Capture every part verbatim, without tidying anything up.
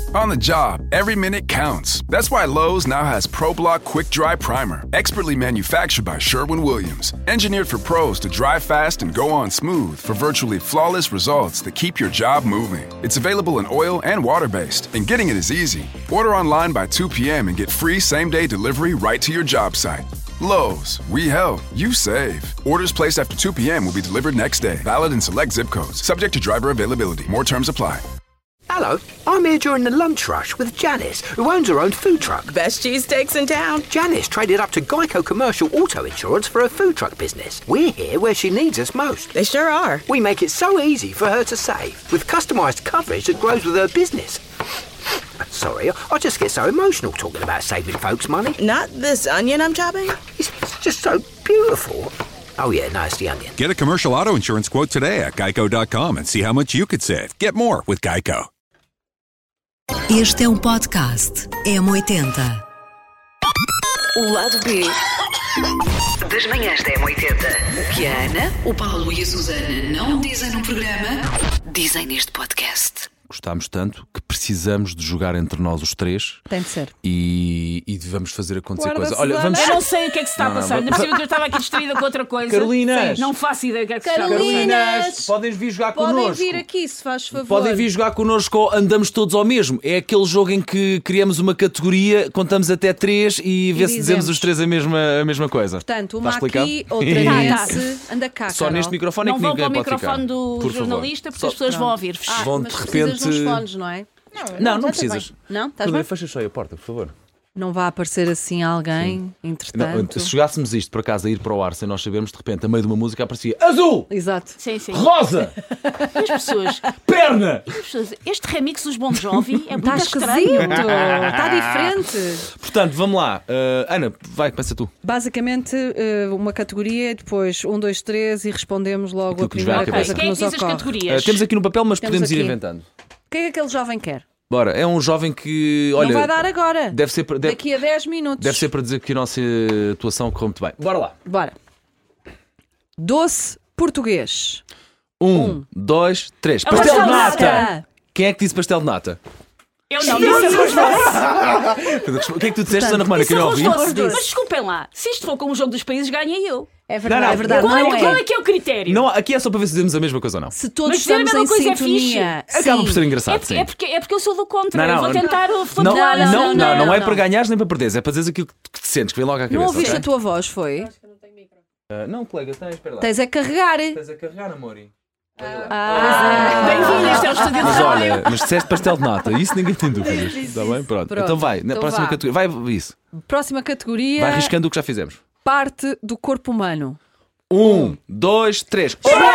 On the job, every minute counts. That's why Lowe's now has ProBlock Quick Dry Primer, expertly manufactured by Sherwin-Williams. Engineered for pros to dry fast and go on smooth for virtually flawless results that keep your job moving. It's available in oil and water-based, and getting it is easy. Order online by two p.m. and get free same-day delivery right to your job site. Lowe's, we help, you save. Orders placed after two p.m. will be delivered next day. Valid in select zip codes. Subject to driver availability. More terms apply. Hello, I'm here during the lunch rush with Janice, who owns her own food truck. Best cheesesteaks in town. Janice traded up to Geico Commercial Auto Insurance for her food truck business. We're here where she needs us most. They sure are. We make it so easy for her to save, with customised coverage that grows with her business. Sorry, I just get so emotional talking about saving folks money. Not this onion I'm chopping? It's just so beautiful. Oh yeah, no, it's the onion. Get a commercial auto insurance quote today at geico dot com and see how much you could save. Get more with Geico. Este é um podcast M oitenta. O lado B das manhãs da M oitenta. O que a Ana, o Paulo e a Susana não dizem no programa, dizem neste podcast. Gostámos tanto que precisamos de jogar entre nós os três. Tem de ser. E, e vamos fazer acontecer Guarda, coisa. Olha, Susana. vamos. Eu não sei o que é que se está Não, a não, passar. Ainda vamos- por cima que eu estava aqui distraída com outra coisa. Carolinas! Não faço ideia do que é que se está a passar. Carolinas! Podem vir jogar Podem connosco. vir aqui, se faz favor. Podem vir jogar connosco. Andamos todos ao mesmo. É aquele jogo em que criamos uma categoria, contamos até três e vê se dizemos dizemos. os três a mesma, a mesma coisa. Portanto, Está uma explicado? aqui, outra Tá, tá. nesse. Anda cá, Só Carol. neste microfone é Não que vão ninguém para o pode microfone ficar. do Por favor. jornalista, porque Só- as pessoas vão Pronto. ouvir-vos. Ah, Vão mas de precisas repente- de uns fones, não é? Não, não precisas. Não? Estás Tudo bem, bem? fecha só aí a porta, por favor. Não vai aparecer assim alguém, Não, entretanto. se jogássemos isto por acaso a ir para o ar sem nós sabermos, de repente, a meio de uma música aparecia azul, Exato. Sim, sim. rosa, E as pessoas, perna. as pessoas, este remix dos Bon Jovi é Está muito esquisito, estranho. está diferente. Portanto, vamos lá. Uh, Ana, vai, começa tu. Basicamente, eh, uma categoria, depois um, dois, três e respondemos logo Aquilo a que nos vem à primeira coisa cabeça. que Quem é nos que diz as ocorre. categorias? Uh, temos aqui no papel, mas Temos podemos ir aqui. inventando. O que é que aquele jovem quer? Bora, é um jovem que, olha, não vai dar agora. deve ser, para- deve, Daqui a dez minutos. deve ser para dizer que a nossa atuação correu muito bem. Bora lá. Bora. Doce português. Um, dois, três. É Pastel de pastel de nata. nata. Quem é que disse pastel de nata? Eu não disse arroz doce. O que é que tu disseste, Portanto, Ana Romana? Disse Que eu não arroz ouvi? doce. Disse. Mas desculpem lá, se isto for como o jogo dos países, ganhei eu. É verdade, Não, não. é verdade. Qual, Não é, qual é. é que é o critério? Não, aqui é só para ver se dizemos a mesma coisa ou não. Se todos Mas dizer a estamos mesma em coisa é sintonia. Acaba por ser É engraçado, porque, sim. é, porque, é porque eu sou do contra. Não, eu não, vou não. tentar Não, flutuar. não, não, não, não, não, é não. para ganhares nem para perderes, é para dizeres aquilo que te sentes, que vem logo à cabeça. Não ouviste ok? a tua voz, foi? Ah, não, colega, tens, espera lá. Tens a carregar. Tens a carregar, amori. Ah, Bem-vindo, este é o estúdio de Mas rádio. olha, mas disseste pastel de nata, isso ninguém tem dúvidas. Está bem? Pronto. Pronto. Então vai, na Então próxima vá. categoria. Vai isso. Próxima categoria. Vai arriscando o que já fizemos. Parte do corpo humano. Um, dois, três.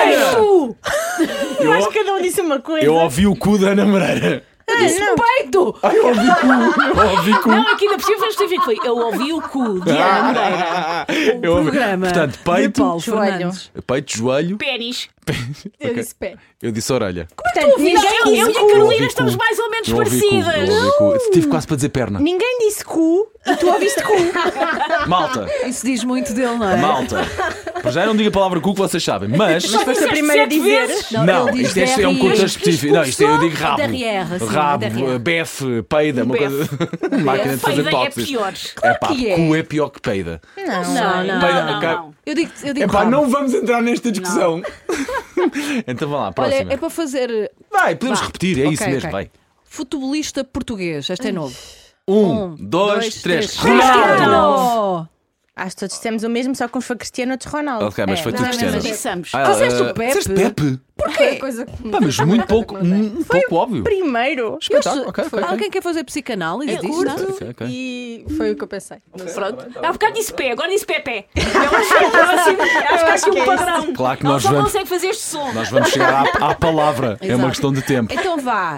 Eu acho que cada um disse uma coisa. Eu ouvi o cu da Ana Moreira. Eu disse peito! Ai, eu ouvi cu. Eu ouvi cu. Não, aqui ainda por cima foi específico. Foi, eu ouvi o cu de Ana Moreira. Eu ouvi. Programa Portanto, de peito, Paulo Fernandes. peito, joelho. Pênis. Eu disse pé. Eu disse orelha. Portanto, ninguém, eu, eu e a Eu Carolina ouvi estamos cu. mais ou menos Eu ouvi cu. Eu parecidas. ouvi cu. Estive quase para dizer perna. Ninguém disse cu e tu ouviste cu. Malta, Isso diz muito dele, não é? malta. Para já não diga a palavra cu que vocês sabem, mas. Mas foste a primeira a dizer. Não, ele diz isto é, é um D R I. contexto específico. Não, isto é, eu digo rabo. D R R, sim, Rabo, D R R. befe, peida, uma Befe. coisa. Máquina de fazer Peida é tóxicos. pior. É pá, que é. cu é pior que peida. Não, Não, não. Peida, não, cara. não. Eu digo, eu digo É pá, rabo. não vamos entrar nesta discussão. Então vá lá, Olha, próxima. é para fazer Vai, podemos Vá. repetir, é Ok, isso mesmo, ok. vai. futebolista português. Este é novo. Um, dois, três. Ronaldo! Ronaldo! Acho que todos dissemos o mesmo, só que uns foi Cristiano, outros Ronaldo. Ok, mas É, foi não tu, é Cristiana. mesmo. Dissemos. Ah, disseste o ah, Pepe? disseste Pepe? Porquê? Coisa que... Pá, mas muito pouco, um pouco óbvio. Primeiro. Espetáculo, ok, ok, ok. Alguém quer fazer psicanálise É disto? curto Ok, ok. e foi o que eu pensei. Pronto. Há bocado disse pé, agora disse pé-pé. Eu acho que é assim, acho que há aqui um padrão. Claro que Ela nós só vamos, consegue fazer este som. nós vamos chegar à, à palavra. É uma Exato. questão de tempo. Então vá.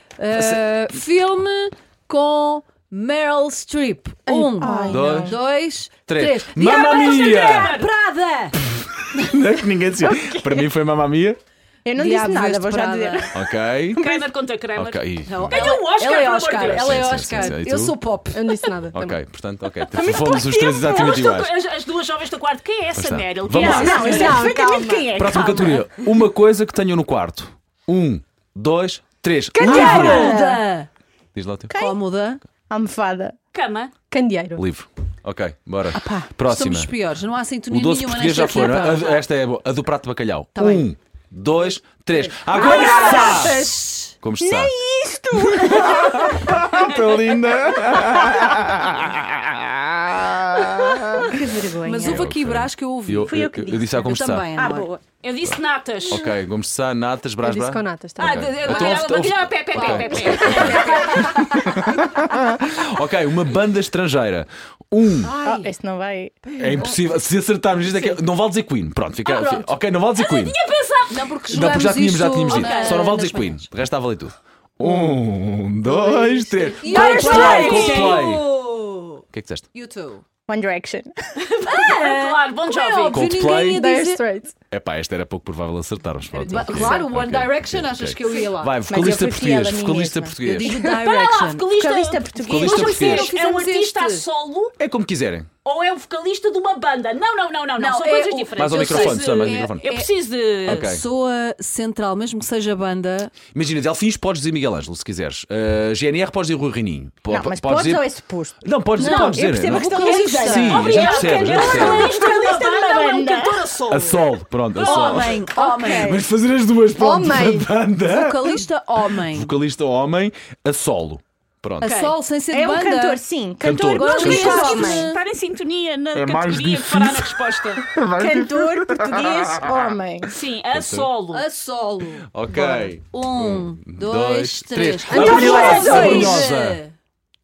Uh, filme com Meryl Streep. Um, Ai, Dois. dois, Três. três. Mamma Mia! Prada! Não é que ninguém dizia. Para mim foi Mamma Mia. Eu não Diabo disse nada, Veste vou já Prada. dizer. Ok. Kramer contra Kramer. Ok. Não, Ganhou um Oscar, ela é pelo amor Oscar, de Deus. ela é Sim, sim, Oscar. sim, sim. E Eu tu? sou pop. Eu não disse nada. também. Ok, portanto, ok. Fomos os três exatamente Elas estão- iguais. As, as duas jovens do quarto. Quem é essa está. Meryl? Vamos Quem é lá. essa? Não, eu sei Não, perfeitamente calma. quem é. Próxima calma. categoria. Uma coisa que tenham no quarto. Um, dois, três. Cadeira! Diz lá o teu. Cómoda. Almofada. Cama. Candeeiro. Livro. Ok, bora. Pá, Próxima. somos piores, não há sintonia O doce nenhuma português já nesta foi, não é? equipa. A- Esta é a boa. A do prato de bacalhau. Tá um, bem. dois, três. Agora está! Como está? Nem isto! Tão linda! Que vergonha. Mas houve aqui Brás que eu ouvi. Eu, Fui eu eu, que eu disse. disse a como Eu está. também, Ah, amor. boa. Eu disse natas. Ok, Gomes de Sá, natas, Eu brás, disse brás. com natas, tá Ah, bem. de- de- Então, bacalhau, ouve- bacalhau, pé, pé, pé, Ok. pé, pé. Ok, uma banda estrangeira. Um. Oh, este não vai. É impossível. Se acertarmos isto, é que não vale dizer Queen. Pronto, fica. Ah, pronto. Ok, não vale dizer Queen. Tinha pensado. Não, porque Não, porque já tínhamos, já isto tínhamos dito. na- Só não vale nas dizer Queen. manhãs. De resto, estava ali tudo. Um, dois, três. E Coldplay! Coldplay! Coldplay! O que é que disseste? YouTube. One Direction. Claro, Bon É Jovi. óbvio, Coldplay. ninguém ia Dire dizer... Straits. Epá, esta era pouco provável acertarmos. Pronto, Ba- ok. Claro, o One Ok, Direction, ok, achas ok. que eu ia lá? Vai, eu vocalista fui fiel português. a mim Vocalista mesma. Eu português. digo Espera lá, Direction. vocalista, Vocalista português. Vocalista Vamos ver, português. é um Fizemos artista a este. solo É como quiserem. ou é o vocalista de uma banda? Não, não, não, não, não. Não, São é coisas o- diferentes. Mais ao Eu microfone, preciso só mais ao de- microfone. Eu preciso de. Ok. Pessoa central, mesmo que seja banda. Imagina, Delfins podes dizer Miguel Ângelo, se quiseres. Uh, G N R podes dizer Rui Rininho. Po- Não, mas podes podes dizer... ou é suposto? Não, podes, Não, podes eu dizer. percebo a Não. questão Vocalista. da Sim, a gente percebe, a gente percebe. Vocalista de uma Vocalista de uma banda ou é um banda. cantor a solo? A sol, pronto, a sol. Homem, homem. Mas fazer as duas, pronto, Homem. da banda. Vocalista homem. Vocalista homem, a solo. Pronto. A sol sem ser de É um banda. cantor, sim. Cantor. Cantor, Agora português não homem. conseguimos- Estar em sintonia na É mais categoria que fará na resposta. Cantor, português, homem. Sim, a solo. A solo. Ok. Um, dois, três. A António Brunhosa. A Variações. Brunhosa.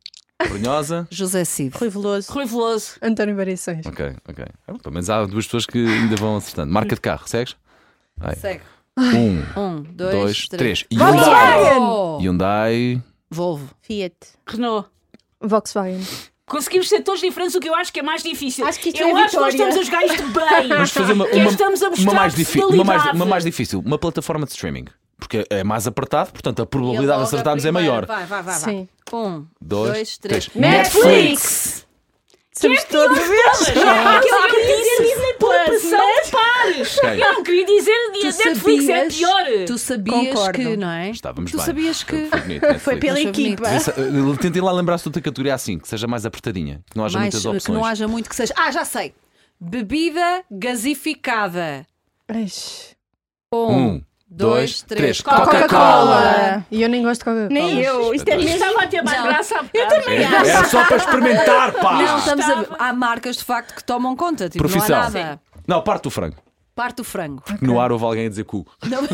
Brunhosa. José Cid. Rui Veloso. Rui Veloso. António Variações. Ok, ok. Ah, pelo menos há duas pessoas que ainda vão acertando. Marca de carro, segues? Vai. Segue. Um, Um, dois, dois, três. três. Hyundai. Oh. Hyundai. Volvo. Fiat. Renault. Volkswagen. Conseguimos ser todos diferentes, o que eu acho que é mais difícil. Acho que isto eu é acho que nós vitória. estamos a jogar isto bem. Vamos fazer uma, Que uma, estamos a uma, mostrar mais difi- uma, mais, personalidade. uma mais difícil. Uma plataforma de streaming. Porque é mais apertado, portanto a probabilidade de logo a acertarmos é primeira. maior. Vai, vai, vai. vai. Sim. Um, Dois, dois, três. três. Netflix! Somos todos Todas! Ah, que eu queria dizer Disney por pressão né? de pares! Ok. Eu não queria dizer Tu Netflix, é sabias- pior! Tu sabias Concordo. que, não é? Estávamos tu bem. sabias que Foi bonito, Netflix. Foi pela Achou equipa. bonito. Pensa- eh, Tentem lá lembrar-se de outra categoria assim, que seja mais apertadinha, que não haja mais, muitas opções. que não haja muito que seja. Ah, já sei. Bebida gasificada. Eish. Um, Um, dois, três. Coca-Cola. E eu nem gosto de Coca-Cola. Nem eu. Isto é Isto mesmo. estava a ter mais Não. graça há bocado. Eu também É, é só para experimentar, pá! Não, estamos a ver. Estava- Há marcas de facto que tomam conta. Tipo, Profissão. não há nada. Não, parte do frango. Parte do frango. No ar houve alguém a dizer cu.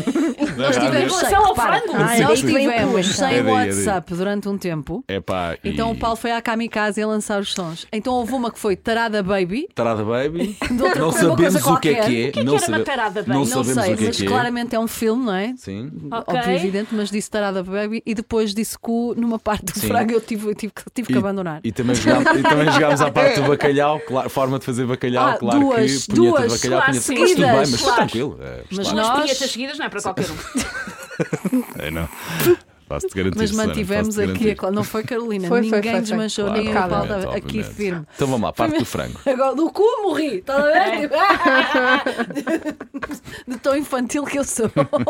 Nós tivemos Em sei, relação ao repara, frango? Ah, é nós daí que vem o tivemos cu, sem É daí, é daí. WhatsApp durante um tempo. É pá. e- Então o Paulo foi à kamikaze a lançar os sons. Então houve uma que foi Tarada Baby. Tarada Baby. De outra Não coisa, uma coisa sabemos o que é qualquer. que é. O que é que não era uma sabe- Tarada Baby? Não Não sabemos sei, o que é mas que é. claramente é um filme, não é? Sim. Ok. Óbvio, evidente, mas disse Tarada Baby e depois disse cu numa parte do Sim. frango eu tive, eu tive, que- tive que E- abandonar. E também jogámos, e também jogámos à parte do bacalhau, claro, forma de fazer bacalhau, Ah, claro duas, que punheta duas, de bacalhau, claro, punheta sim. mas tudo bem, mas Seguidas, está claro. tranquilo. É, Mas está- nós- Punhetas seguidas não é para qualquer um. é, não. Faço-te garantir. Mas Susana, mantivemos faço-te aqui, garantir. a... não foi Carolina, Foi, foi, ninguém foi, foi. desmanchou, Claro, ninguém o Paulo obviamente, estava aqui obviamente. firme. Então vamos lá, parte do frango. Agora do cu morri, estás a ver? De tão infantil que eu sou.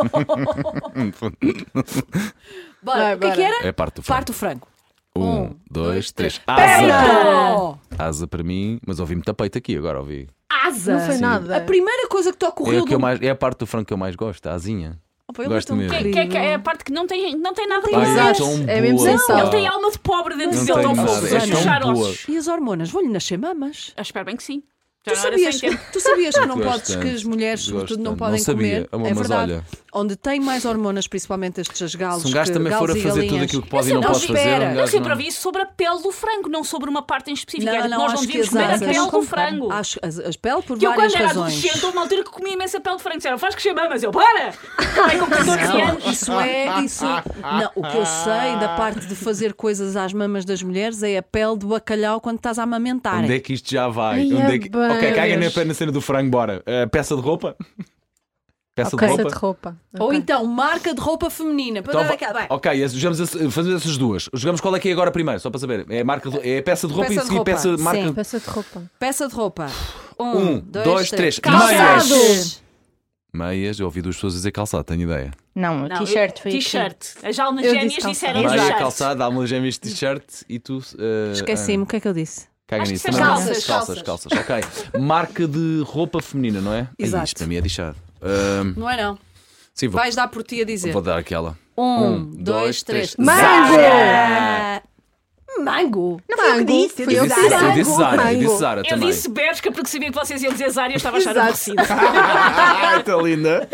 Bora, Vai, o que é que bora. era? É parte do frango. Parte do frango. Um, dois, três. Peito! Asa! Asa para mim, mas ouvi muita peito aqui agora, ouvi. Asa! Não foi nada. A primeira coisa que te É, ocorreu o que eu do... mais, é a parte do frango que eu mais gosto, a asinha. Opa, ele gosto é tão mesmo. Que, querido. que, que é a parte que não tem, não tem nada tem a Ai, dizer. é Exato. tão É mesmo boa. sem sal. Ele tem alma de pobre dentro Não dele, tem tão nada, fofo. é tão Puxar boa. ossos. E as hormonas? Vão-lhe nascer mamas? Ah, espero bem que sim. Já Tu não era sabias, sem tempo. tu sabias que não Gosto podes, que tanto, as mulheres, gosto sobretudo, não tanto. podem Não sabia, comer? amor, É mas verdade. olha. Onde tem mais hormonas, principalmente estes galos. Se um gajo que, também for a galos e fazer tudo galinhas. aquilo que pode e Eu não sempre pode ouvi- fazer, espera. um Eu gajo sempre não... ouvi isso sobre a pele do frango, não sobre uma parte em específico. Não, Era que não, nós não acho que devíamos as comer a asas- pele do Concordo. frango. Acho, as, as peles por Que eu, várias quando era razões. adolescente, houve uma altura que comia imensa pele de frango. Disseram, faz crescer mamas. Eu, para! Ai, com catorze Não, anos. isso é, isso. Não, o que eu sei da parte de fazer coisas às mamas das mulheres é a pele do bacalhau quando estás a amamentar. Onde é que isto já vai? Ai, Onde é que... é Ok, caga bem. na, na cena do frango, bora. Uh, peça de roupa? Peça Ok. de Peça roupa? de roupa. Ou Ok. então marca de roupa feminina. Para Então, dar va- aquela- vai. ok, esse- jogamos esse- fazemos essas duas. Jogamos qual é que é agora primeiro, só para saber. É, marca de- é peça de roupa Peça e de seguir roupa. peça marca. Sim. Peça de roupa. Peça de roupa. Um, Um, dois, dois, três. três. Calçados. Meias. Meias, eu ouvi duas pessoas dizer calçado, tenho ideia. Não, Não, t-shirt eu- foi aqui. T-shirt. As almas Eu gêmeas disse disseram calçado. Meia, t-shirt. calçado, almas gêmeas, t-shirt e tu. Uh, Esqueci-me, o que é que eu disse? Caga Acho que nisso. disseste Também não. calças, calças, calças. Ok. Marca de roupa feminina, não é? Exato. Isto para mim é deixar. Uh, Não é não. sim, vou, Vais dar por ti a dizer. vou dar aquela. Um, dois, três. Mango! Zara! Mango! Não foi o que disse, eu Fui Eu eu disse que disse, Zara. eu disse Zara, eu Mango. disse Zara Eu também. disse Bershka porque sabia que vocês iam dizer Zara e eu estava a achar Exato. aborrecido. Ai, está linda.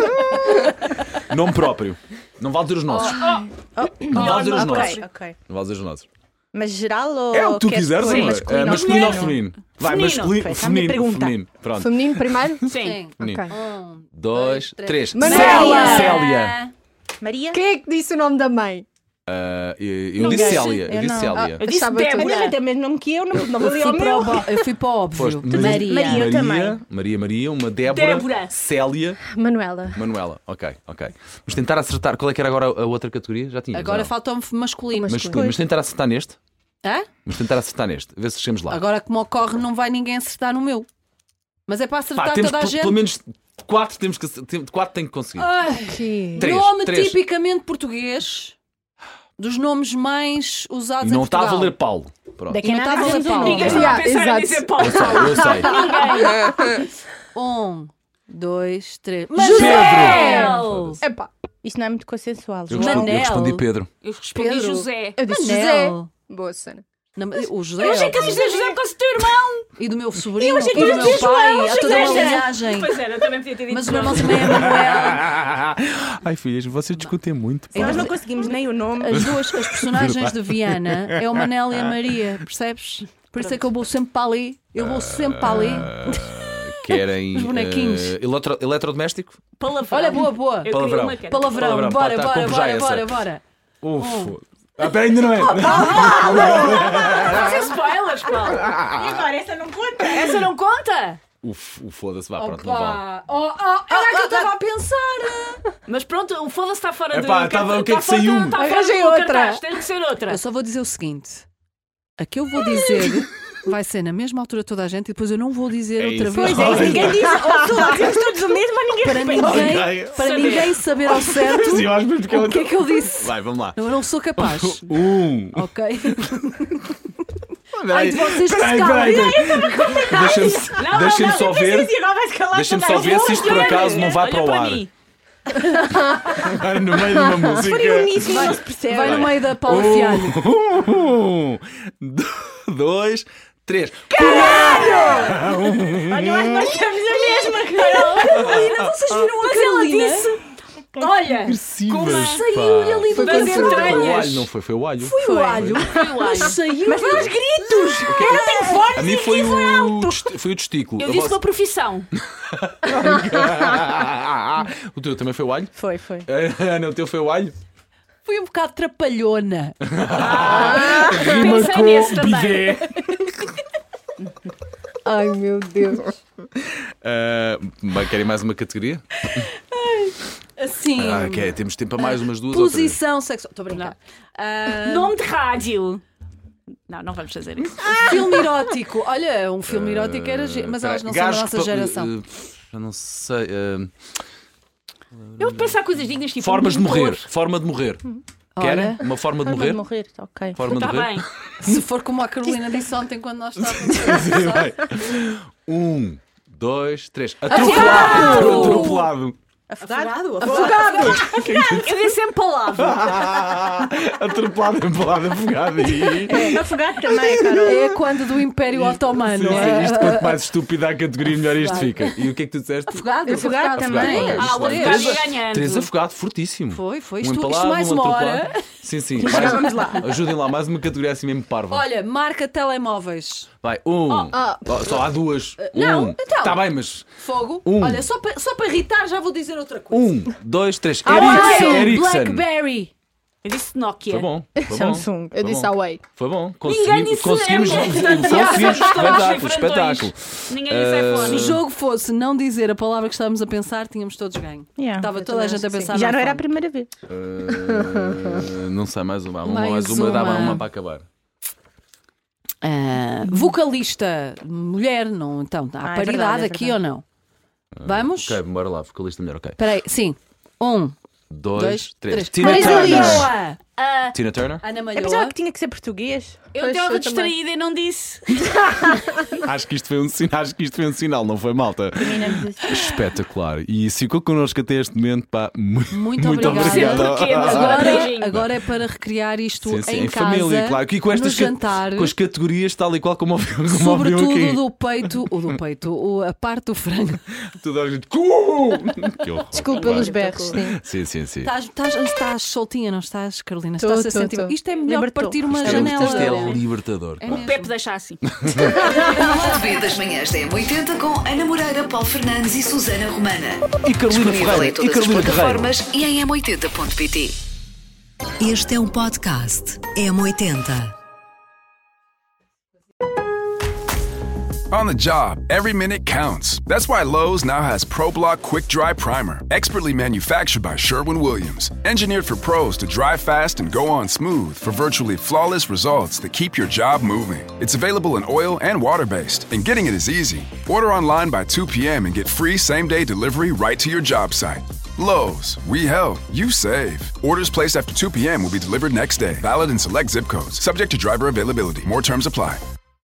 Nome próprio. Não vale dizer os nossos. Não vale dizer os nossos. Ok, ok. Não vale dizer os nossos. Mas geral ou. É o que tu queres quiseres, pôr amor. masculino É ou masculino ou feminino? feminino? Vai, Feminino. masculino, Foi essa a minha feminino, pergunta. feminino. Pronto. Feminino primeiro? Sim. Feminino. Um, Dois, três. Manuela. Célia. Maria? Quem é que disse o nome da mãe? Ah, eu eu Não disse disse. Célia. Eu Eu disse não. Célia. Eu disse Achava que tu- Mas Débora. ele tem o mesmo nome que eu, não, não Eu valia fui, o para o, meu. bo- eu fui para o óbvio. Foste Maria. Maria, eu também. Maria Maria, uma Débora, Débora. Célia, Manuela. Manuela. Ok, ok. Vamos tentar acertar. Qual é que era agora a outra categoria? Já tinha. Agora falta-me masculino. Masculino. Mas tentar acertar neste. Hã? Vamos tentar acertar neste. A ver se chegamos lá. Agora, como ocorre, não vai ninguém acertar no meu. Mas é para acertar Pá, temos toda a pe- gente. pelo menos quatro temos que acer- tem- quatro tem que conseguir. Que... Três, Nome três. tipicamente português dos nomes mais usados E não em está a Portugal. valer Paulo. Pronto. Daqui E a não está a nada valer dizemos o Paulo. Ninguém nome. estava a Yeah, pensar em exato. dizer Paulo. Eu sei, eu sei. Um, dois, três. Pedro! Epá, Isso não é muito consensual. Eu João. respondi, eu Manel. respondi Pedro. Eu respondi Pedro. José. eu disse Manel. José. Boa cena. Não, o José. Eu achei que óbvio. ias dizer José por causa do teu irmão. E do meu sobrinho, achei que e do ias meu dizer pai, João, há toda uma José. linhagem. Pois era, também podia ter dito Mas o meu irmão João. também é Manuel. Ai, filhas, vocês discutem muito. pá. Nós não conseguimos nem o nome. As duas, as personagens de Viana é o Manel e a Maria, percebes? Por isso é que eu vou sempre para ali. Eu vou sempre para ali. Querem. Os bonequinhos. eh, eletro- eletrodoméstico? Palavrão. Olha, boa, boa. Eu queria Palavrão. uma que era- Palavrão, Palavrão, bora, pá, tá, bora, compro já bora, essa. bora, bora. Uf. Ah, pera, ainda não é. Fazer spoilers, Paulo. E agora, essa não conta. Essa não conta? Uf, uf, foda-se, vá, pronto, não vale. Opa! Oh, oh, era que eu estava a pensar. Mas pronto, o foda-se está fora de... Epá, tava- o que é que está fora- saiu? está fora Arranjei do outra. cartaz, tem que ser outra. Eu só vou dizer o seguinte: a que eu vou dizer vai ser na mesma altura toda a gente e depois eu não vou dizer É outra isso. vez. Pois é, isso ninguém diz. Ou todos, dizemos todos o mesmo, ou ninguém Para respeita. ninguém, Ok. para Saber. ninguém saber ao certo Sim, eu acho mesmo que o que é que eu disse. Vai, vamos lá. Eu não sou capaz. Um. Ok? Ai, de vocês que se peraí, calem. peraí. Deixa-me Não, deixa-me não, só ver. E agora vais calar Deixa-me toda só a ver gente. se isto por acaso não vai Olha para o ar. mim. Vai no meio de uma música. Foi o início, não se percebe. Vai no meio da Paula Fialho. Um, dois, três. Olha, eu acho que nós temos a mesma, Carol. Vocês viram a Mas ela Carolina? disse... Olha, Agressivas, Saiu ali Foi do das com Foi o entranhas. alho, não foi? Foi o alho. Foi o alho. Mas saiu. Mas foi os gritos. Eu não tenho fones A mim e foi foi o, alto. test- foi o testículo. Eu A disse vossa- uma profissão. O teu também foi o alho? Foi, foi. Não, o teu foi o alho? Foi um bocado trapalhona. Pensei nesse também. Ai, meu Deus. Ah, bem, querem mais uma categoria? Assim. Ah, ok, temos tempo para mais umas duas ou três. Posição sexual. Estou a brincar. Ah, Nome de rádio. Não, não vamos fazer isso. filme erótico. Olha, um filme erótico era. gi- Mas elas não são da Gajos nossa que pa- geração. eh, Eu não sei. eh, Eu vou pensar coisas dignas tipo. Formas de um morrer. pintor. Forma de morrer. Querem? Olha. Uma forma de Forma morrer? de morrer, ok. Forma de Está morrer? bem. Se for como a Carolina disse ontem quando nós estávamos. Sim, vai. Um, dois, três. Atropelado! Atropelado! Afogado? Eu disse sempre palavra. Atropelado, empalado, afogado. E... Afogado também, Carol. É quando do Império Otomano. Sim, sim, é? isto quanto mais estúpida a categoria, melhor isto fica. E o que é que tu disseste? Afogado, Afogado também. Três, Ah, o três. advogado ia ganhando. Três afogado, fortíssimo. Foi, foi. Um Isto, isto empalado, mais um uma atropelado. hora. Sim, sim. Mais- Vamos lá. Ajudem lá, mais uma categoria assim mesmo parva. Olha, marca telemóveis. Vai, um. ah. Oh, só há duas. não, um. então. Está bem, mas. Fogo. Um. Olha, só para só para irritar já vou dizer outra coisa. Um, dois, três. Ah, Ericsson. Ericsson. Blackberry. Eu disse Nokia. Foi bom. Foi bom. Samsung. Eu Foi disse bom. Huawei. Foi bom. Ninguém Conseguimos. disse Conseguimos. é, Conseguimos. Todos Espetáculo. diferentões. Espetáculo. Ninguém disse iPhone. Se o jogo fosse não dizer a palavra que estávamos a pensar, tínhamos todos ganho. Yeah. Estava toda a gente a pensar. E já na não era a fome. primeira vez. Uh, não sei, mais uma. Uma, Mais mais uma, dava uma. uma para acabar. Ah, vocalista, mulher, não, então, há Ah, é paridade verdade, é aqui verdade. ou não? Vamos? Ok, bora lá, ficou a lista melhor, ok. Espera aí, sim. Um, Dois, dois, três. três. Tina Marisa Turner. Liz. Ah, Tina Turner? Ana Eu Malhoa. pensava que tinha que ser português. eu Pois, estava eu também. distraída e não disse. Acho que isto foi um sinal, acho que isto foi um sinal, não foi, malta? Espetacular. E se ficou connosco até este momento, pá, muito, Muito, muito obrigada. obrigado. Porquê, mas agora Agora, beijinho. agora é para recriar isto Sim, sim, em, em casa, família, claro. E com estas no ca- jantar. com as categorias tal e qual como ouviu, como ouviu Sobretudo aqui. do peito, o do peito, o, a parte do frango. Tudo a gente. Que horror. Desculpa pelos berros, sim. Sim, sim, sim. Estás, estás, estás soltinha, não estás, Carolina? Tô, Estás a tô, sentir. tô. Isto é melhor Libertou. que partir uma Isto é janela. Isto é libertador. É pá. mesmo. Pepe deixa assim. O Lado B das manhãs da M oitenta com Ana Moreira, Paulo Fernandes e Susana Romana. E Carolina Disponível Ferreira. em E todas as Carolina Ferreira. plataformas e em m oitenta ponto pt. Este é um podcast M oitenta. On the job, every minute counts. That's why Lowe's now has ProBlock Quick Dry Primer, expertly manufactured by Sherwin-Williams. Engineered for pros to dry fast and go on smooth for virtually flawless results that keep your job moving. It's available in oil and water-based, and getting it is easy. Order online by two p.m. and get free same-day delivery right to your job site. Lowe's, we help, you save. Orders placed after two p.m. will be delivered next day. Valid in select zip codes. Subject to driver availability. More terms apply.